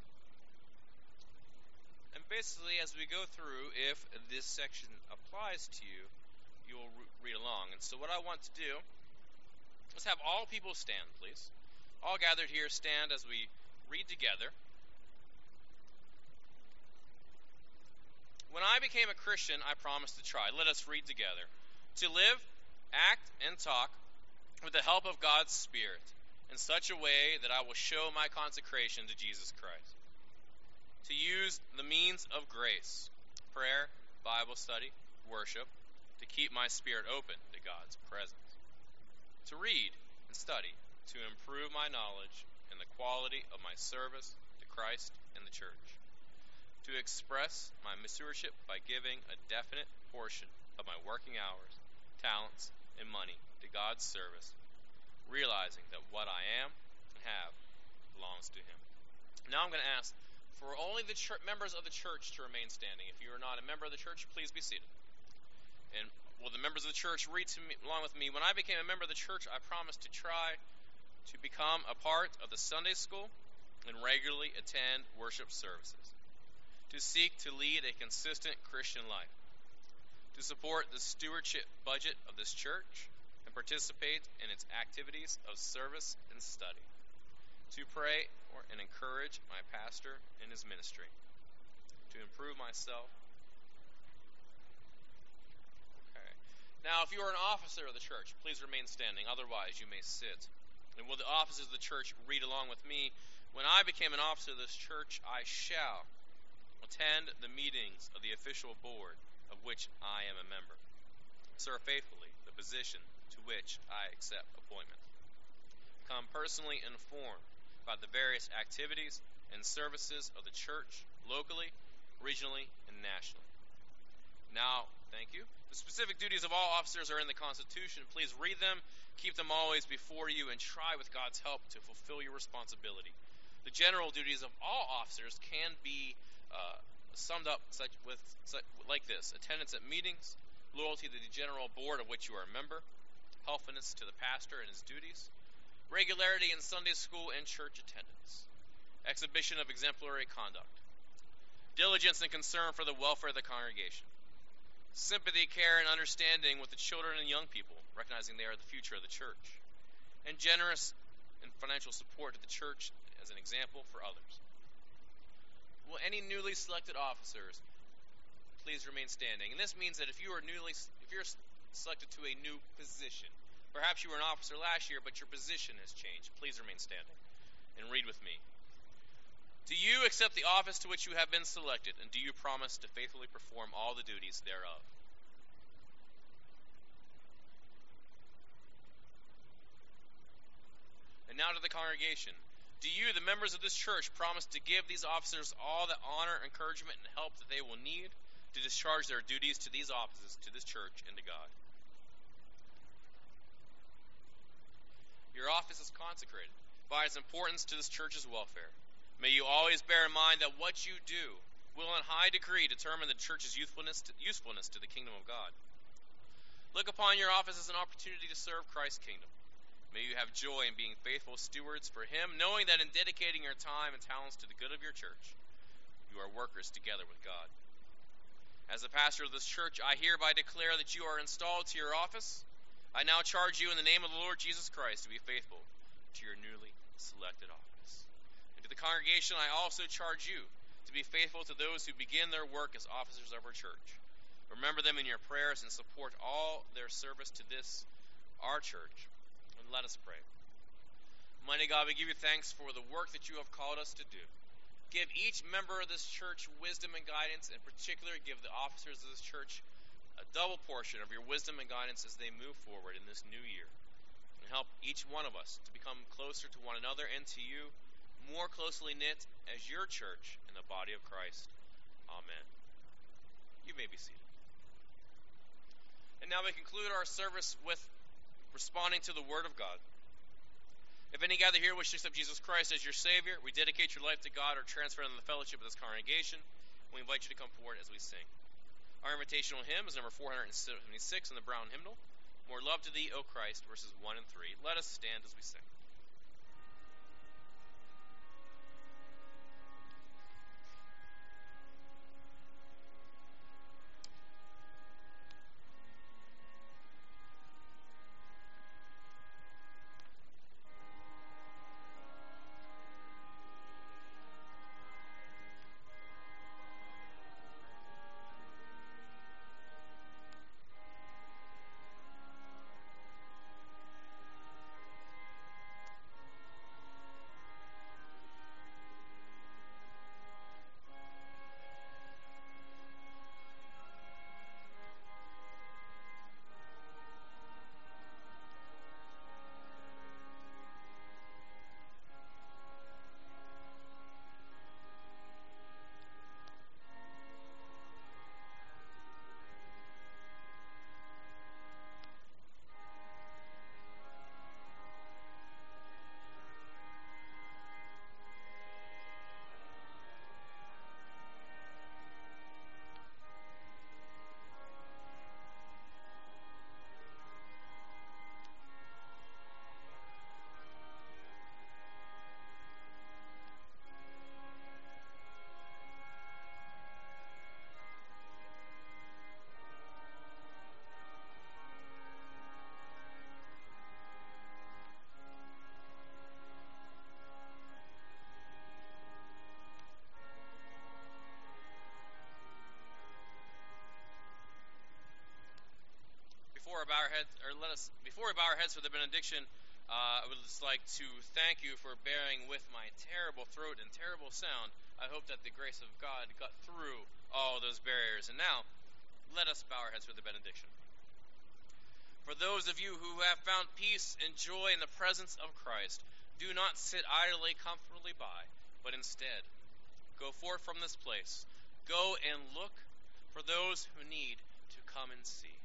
And basically, as we go through, if this section applies to you, you'll read along. And so what I want to do is have all people stand, please. All gathered here, stand as we read together. When I became a Christian, I promised to try. Let us read together. To live, act, and talk with the help of God's Spirit in such a way that I will show my consecration to Jesus Christ. To use the means of grace, prayer, Bible study, worship, to keep my spirit open to God's presence. To read and study, to improve my knowledge and the quality of my service to Christ and the church. To express my stewardship by giving a definite portion of my working hours, talents, and money to God's service, realizing that what I am and have belongs to Him. Now I'm going to ask for only the members of the church to remain standing. If you are not a member of the church, please be seated. And will the members of the church read along with me? When I became a member of the church, I promised to try to become a part of the Sunday school and regularly attend worship services. To seek to lead a consistent Christian life. To support the stewardship budget of this church and participate in its activities of service and study. To pray and encourage my pastor in his ministry. To improve myself. Okay. Now, if you are an officer of the church, please remain standing. Otherwise, you may sit. And will the officers of the church read along with me? When I became an officer of this church, I shall attend the meetings of the official board of which I am a member. Serve faithfully the position to which I accept appointment. Become personally informed about the various activities and services of the church, locally, regionally, and nationally. Now, thank you. The specific duties of all officers are in the Constitution. Please read them, keep them always before you, and try with God's help to fulfill your responsibility. The general duties of all officers can be summed up like this: attendance at meetings, loyalty to the general board of which you are a member, helpfulness to the pastor and his duties, regularity in Sunday school and church attendance, exhibition of exemplary conduct, diligence and concern for the welfare of the congregation, sympathy, care, and understanding with the children and young people, recognizing they are the future of the church, and generous and financial support to the church as an example for others. Will any newly selected officers please remain standing? And this means that if you're selected to a new position, perhaps you were an officer last year, but your position has changed, please remain standing and read with me. Do you accept the office to which you have been selected, and do you promise to faithfully perform all the duties thereof? And now to the congregation. Do you, the members of this church, promise to give these officers all the honor, encouragement, and help that they will need to discharge their duties to these offices, to this church, and to God? Your office is consecrated by its importance to this church's welfare. May you always bear in mind that what you do will in high degree determine the church's usefulness to the kingdom of God. Look upon your office as an opportunity to serve Christ's kingdom. May you have joy in being faithful stewards for Him, knowing that in dedicating your time and talents to the good of your church, you are workers together with God. As the pastor of this church, I hereby declare that you are installed to your office. I now charge you in the name of the Lord Jesus Christ to be faithful to your newly selected office. And to the congregation, I also charge you to be faithful to those who begin their work as officers of our church. Remember them in your prayers and support all their service to this, our church. And let us pray. Mighty God, we give you thanks for the work that you have called us to do. Give each member of this church wisdom and guidance. In particular, give the officers of this church a double portion of your wisdom and guidance as they move forward in this new year. And help each one of us to become closer to one another and to you, more closely knit as your church in the body of Christ. Amen. You may be seated. And now we conclude our service with responding to the Word of God. If any gather here wish to accept Jesus Christ as your Savior, rededicate your life to God, or transfer into the fellowship of this congregation, we invite you to come forward as we sing. Our invitational hymn is number 476 in the Brown Hymnal, More Love to Thee, O Christ, verses 1 and 3. Let us stand as we sing. Before we bow our heads for the benediction, I would just like to thank you for bearing with my terrible throat and terrible sound. I hope that the grace of God got through all those barriers. And now, let us bow our heads for the benediction. For those of you who have found peace and joy in the presence of Christ, do not sit idly, comfortably by, but instead, go forth from this place. Go and look for those who need to come and see.